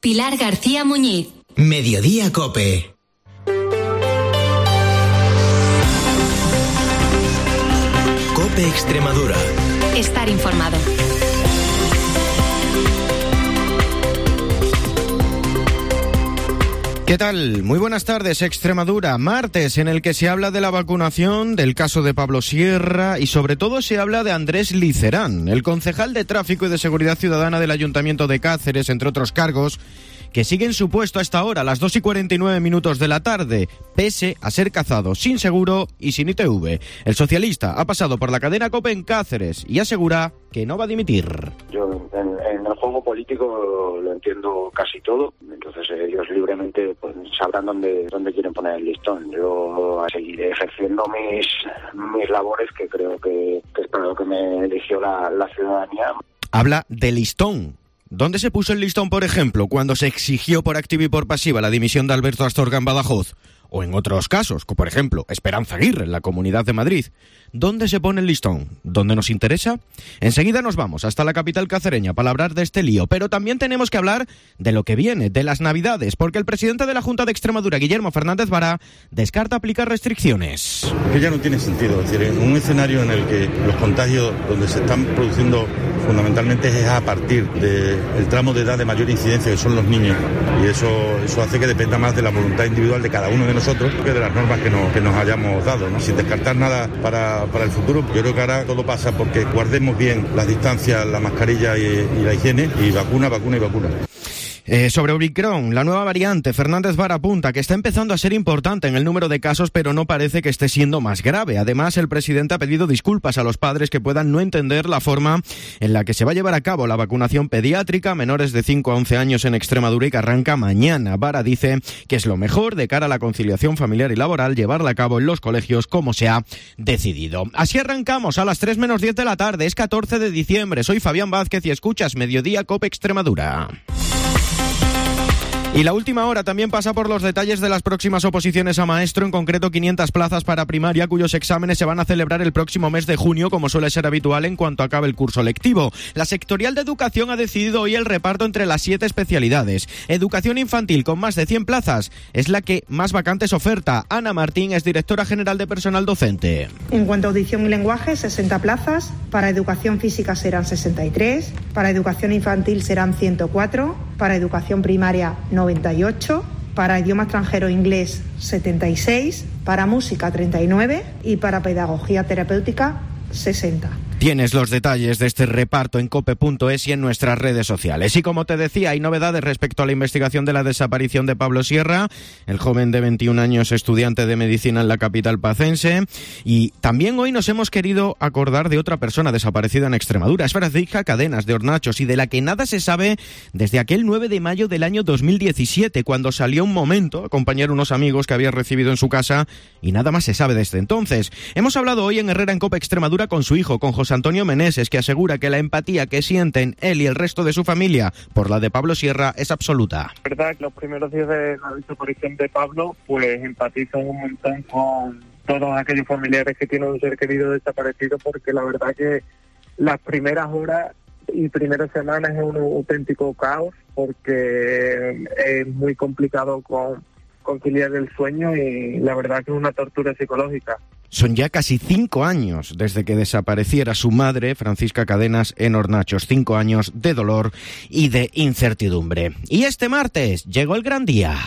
Pilar García Muñiz. Mediodía COPE. COPE Extremadura. Estar informado. ¿Qué tal? Muy buenas tardes, Extremadura. Martes en el que se habla de la vacunación, del caso de Pablo Sierra y sobre todo se habla de Andrés Licerán, el concejal de Tráfico y de Seguridad Ciudadana del Ayuntamiento de Cáceres, entre otros cargos, que sigue en su puesto hasta ahora, a las 2:49 de la tarde, pese a ser cazado sin seguro y sin ITV. El socialista ha pasado por la cadena COPE en Cáceres y asegura que no va a dimitir. Yo en el juego político lo entiendo casi todo, entonces ellos libremente pues, sabrán dónde quieren poner el listón. Yo seguiré ejerciendo mis labores, que creo que es para lo que me eligió la ciudadanía. Habla de listón. ¿Dónde se puso el listón, por ejemplo, cuando se exigió por activa y por pasiva la dimisión de Alberto Astorga en Badajoz? O en otros casos, como por ejemplo Esperanza Aguirre en la Comunidad de Madrid. ¿Dónde se pone el listón? ¿Dónde nos interesa? Enseguida nos vamos hasta la capital cacereña para hablar de este lío, pero también tenemos que hablar de lo que viene, de las Navidades, porque el presidente de la Junta de Extremadura, Guillermo Fernández Vara, descarta aplicar restricciones. Que ya no tiene sentido, es decir, en un escenario en el que los contagios donde se están produciendo fundamentalmente es a partir del tramo de edad de mayor incidencia, que son los niños, y eso hace que dependa más de la voluntad individual de cada uno de nosotros que de las normas que nos hayamos dado, ¿no? Sin descartar nada para el futuro. Yo creo que ahora todo pasa porque guardemos bien las distancias, la mascarilla y la higiene, y vacuna. Sobre Omicron, la nueva variante, Fernández Vara apunta que está empezando a ser importante en el número de casos, pero no parece que esté siendo más grave. Además, el presidente ha pedido disculpas a los padres que puedan no entender la forma en la que se va a llevar a cabo la vacunación pediátrica a menores de 5 a 11 años en Extremadura y que arranca mañana. Vara dice que es lo mejor de cara a la conciliación familiar y laboral llevarla a cabo en los colegios como se ha decidido. Así arrancamos a las 3 menos 10 de la tarde, es 14 de diciembre. Soy Fabián Vázquez y escuchas Mediodía COPE Extremadura. Y la última hora también pasa por los detalles de las próximas oposiciones a maestro, en concreto 500 plazas para primaria, cuyos exámenes se van a celebrar el próximo mes de junio, como suele ser habitual en cuanto acabe el curso lectivo. La sectorial de educación ha decidido hoy el reparto entre las 7 especialidades. Educación infantil, con más de 100 plazas, es la que más vacantes oferta. Ana Martín es directora general de personal docente. En cuanto a audición y lenguaje, 60 plazas. Para educación física serán 63. Para educación infantil serán 104. Para educación primaria 98, para idioma extranjero inglés 76, para música 39 y para pedagogía terapéutica 60. Tienes los detalles de este reparto en cope.es y en nuestras redes sociales. Y como te decía, hay novedades respecto a la investigación de la desaparición de Pablo Sierra, el joven de 21 años estudiante de medicina en la capital pacense. Y también hoy nos hemos querido acordar de otra persona desaparecida en Extremadura. Es Francisca Cadenas, de Hornachos, y de la que nada se sabe desde aquel 9 de mayo del año 2017, cuando salió un momento a acompañar a unos amigos que había recibido en su casa, y nada más se sabe desde entonces. Hemos hablado hoy en Herrera en Cope Extremadura con su hijo, con José Antonio Meneses, que asegura que la empatía que sienten él y el resto de su familia por la de Pablo Sierra es absoluta. La verdad que los primeros días de la desaparición de Pablo, pues empatizan un montón con todos aquellos familiares que tienen un ser querido desaparecido, porque la verdad que las primeras horas y primeras semanas es un auténtico caos, porque es muy complicado conciliar el sueño y la verdad que es una tortura psicológica. Son ya casi 5 años desde que desapareciera su madre, Francisca Cadenas, en Hornachos. 5 años de dolor y de incertidumbre. Y este martes llegó el gran día.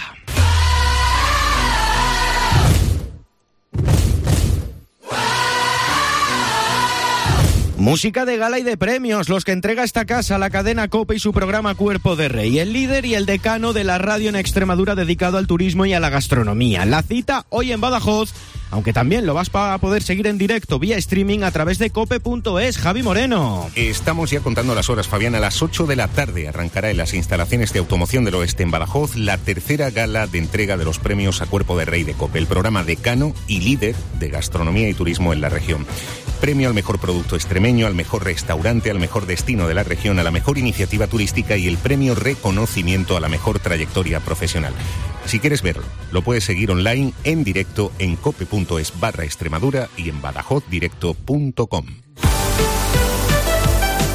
Música de gala y de premios, los que entrega esta casa, la cadena COPE y su programa Cuerpo de Rey, el líder y el decano de la radio en Extremadura dedicado al turismo y a la gastronomía. La cita hoy en Badajoz, aunque también lo vas a poder seguir en directo vía streaming a través de cope.es. Javi Moreno. Estamos ya contando las horas, Fabián. A las 8 de la tarde arrancará en las instalaciones de Automoción del Oeste en Badajoz la tercera gala de entrega de los premios a Cuerpo de Rey de COPE, el programa decano y líder de gastronomía y turismo en la región. Premio al mejor producto extremeño, al mejor restaurante, al mejor destino de la región, a la mejor iniciativa turística y el premio reconocimiento a la mejor trayectoria profesional. Si quieres verlo, lo puedes seguir online en directo en cope.es/Extremadura y en badajozdirecto.com.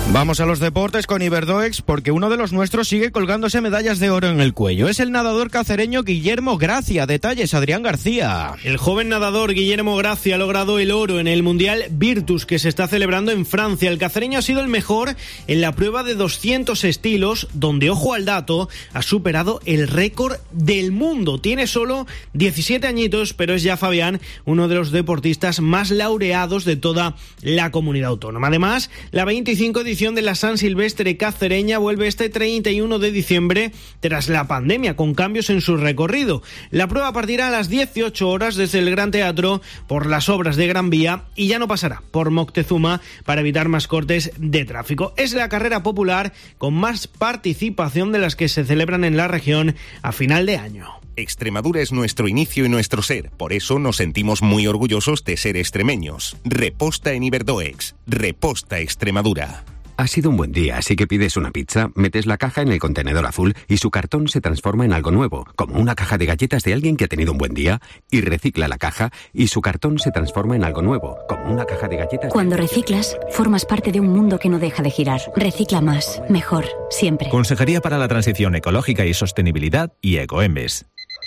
Vamos a los deportes con Iberdoex porque uno de los nuestros sigue colgándose medallas de oro en el cuello. Es el nadador cacereño Guillermo Gracia. Detalles, Adrián García. El joven nadador Guillermo Gracia ha logrado el oro en el Mundial Virtus que se está celebrando en Francia. El cacereño ha sido el mejor en la prueba de 200 estilos, donde, ojo al dato, ha superado el récord del mundo. Tiene solo 17 añitos, pero es ya, Fabián, uno de los deportistas más laureados de toda la comunidad autónoma. Además, la 25 edición de la San Silvestre cacereña vuelve este 31 de diciembre tras la pandemia, con cambios en su recorrido. La prueba partirá a las 18 horas desde el Gran Teatro por las obras de Gran Vía y ya no pasará por Moctezuma para evitar más cortes de tráfico. Es la carrera popular con más participación de las que se celebran en la región a final de año. Extremadura es nuestro inicio y nuestro ser, por eso nos sentimos muy orgullosos de ser extremeños. Reposta en Iberdoex. Reposta Extremadura. Ha sido un buen día, así que pides una pizza, metes la caja en el contenedor azul y su cartón se transforma en algo nuevo, como una caja de galletas de alguien que ha tenido un buen día, y recicla la caja y su cartón se transforma en algo nuevo, como una caja de galletas. Cuando reciclas, formas parte de un mundo que no deja de girar. Recicla más, mejor, siempre. Consejería para la Transición Ecológica y Sostenibilidad y Ecoembes.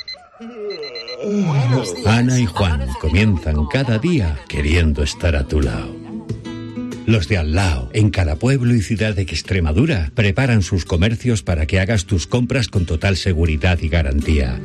Ana y Juan comienzan cada día queriendo estar a tu lado. Los de al lado, en cada pueblo y ciudad de Extremadura, preparan sus comercios para que hagas tus compras con total seguridad y garantía.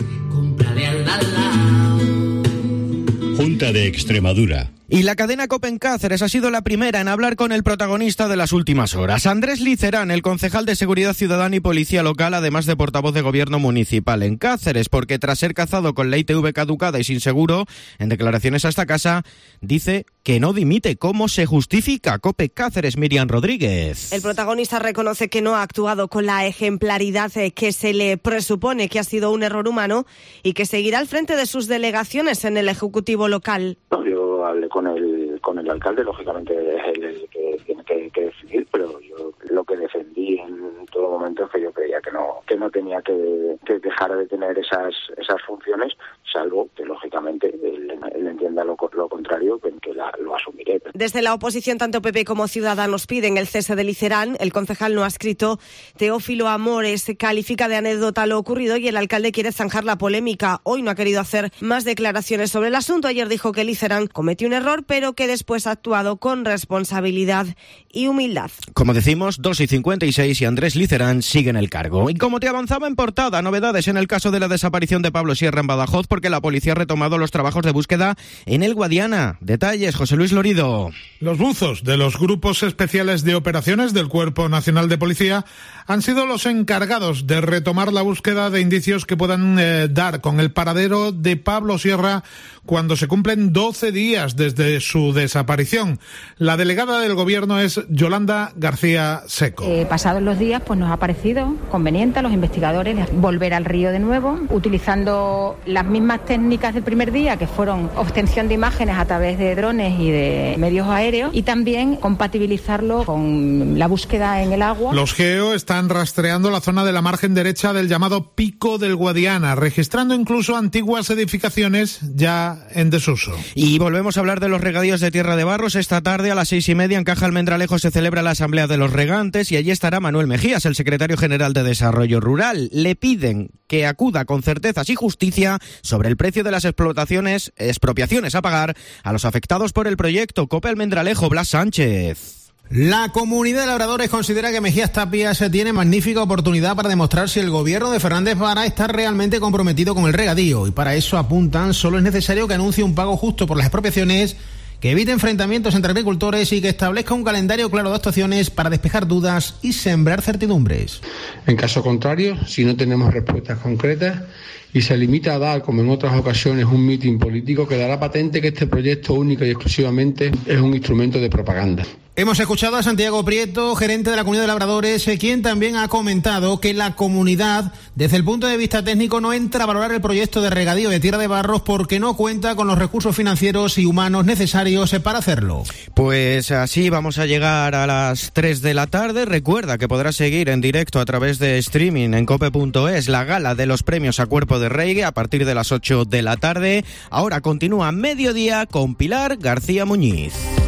Junta de Extremadura. Y la cadena COPE en Cáceres ha sido la primera en hablar con el protagonista de las últimas horas. Andrés Licerán, el concejal de Seguridad Ciudadana y Policía Local, además de portavoz de Gobierno Municipal en Cáceres, porque tras ser cazado con la ITV caducada y sin seguro, en declaraciones a esta casa, dice que no dimite. ¿Cómo se justifica? COPE Cáceres, Miriam Rodríguez. El protagonista reconoce que no ha actuado con la ejemplaridad que se le presupone, que ha sido un error humano y que seguirá al frente de sus delegaciones en el Ejecutivo local. Yo hablé con el alcalde, lógicamente es él el que tiene que decidir, pero yo lo que defendí en todo momento es que yo creía que no tenía que dejar de tener esas funciones, salvo que lógicamente él entienda lo contrario, que lo asumiré. Desde la oposición, tanto PP como Ciudadanos piden el cese de Licerán. El concejal no adscrito Teófilo Amores califica de anécdota lo ocurrido y el alcalde quiere zanjar la polémica. Hoy no ha querido hacer más declaraciones sobre el asunto. Ayer dijo que Licerán cometió un error, pero que después ha actuado con responsabilidad y humildad. Como decimos, 2:56 y Andrés Licerán sigue en el cargo. Y como te avanzaba en portada, novedades en el caso de la desaparición de Pablo Sierra en Badajoz, porque la policía ha retomado los trabajos de búsqueda en el Guadiana. Detalles, José Luis Lorido. Los buzos de los grupos especiales de operaciones del Cuerpo Nacional de Policía han sido los encargados de retomar la búsqueda de indicios que puedan dar con el paradero de Pablo Sierra cuando se cumplen 12 días desde su desaparición. La delegada del Gobierno es Yolanda García Seco. Pasados los días, pues nos ha parecido conveniente a los investigadores volver al río de nuevo, utilizando las mismas técnicas del primer día, que fueron obtención de imágenes a través de drones y de medios aéreos, y también compatibilizarlo con la búsqueda en el agua. Los GEO están rastreando la zona de la margen derecha del llamado Pico del Guadiana, registrando incluso antiguas edificaciones ya en desuso. Y volvemos a hablar de los regadíos de Tierra de Barros. Esta tarde a las 6:30 en Caja Almendralejo se celebra la Asamblea de los Regantes y allí estará Manuel Mejías, el secretario general de Desarrollo Rural. Le piden que acuda con certezas y justicia sobre el precio de las expropiaciones a pagar a los afectados por el proyecto. COPE Almendralejo, Blas Sánchez. La comunidad de labradores considera que Mejías Tapias tiene magnífica oportunidad para demostrar si el gobierno de Fernández Vara está realmente comprometido con el regadío, y para eso apuntan, solo es necesario que anuncie un pago justo por las expropiaciones, que evite enfrentamientos entre agricultores y que establezca un calendario claro de actuaciones para despejar dudas y sembrar certidumbres. En caso contrario, si no tenemos respuestas concretas y se limita a dar, como en otras ocasiones, un mitin político, quedará patente que este proyecto único y exclusivamente es un instrumento de propaganda. Hemos escuchado a Santiago Prieto, gerente de la Comunidad de Labradores, quien también ha comentado que la comunidad, desde el punto de vista técnico, no entra a valorar el proyecto de regadío de Tierra de Barros porque no cuenta con los recursos financieros y humanos necesarios para hacerlo. Pues así vamos a llegar a las 3 de la tarde. Recuerda que podrás seguir en directo a través de streaming en cope.es la gala de los premios a Cuerpo de Rey a partir de las 8 de la tarde. Ahora continúa Mediodía con Pilar García Muñiz.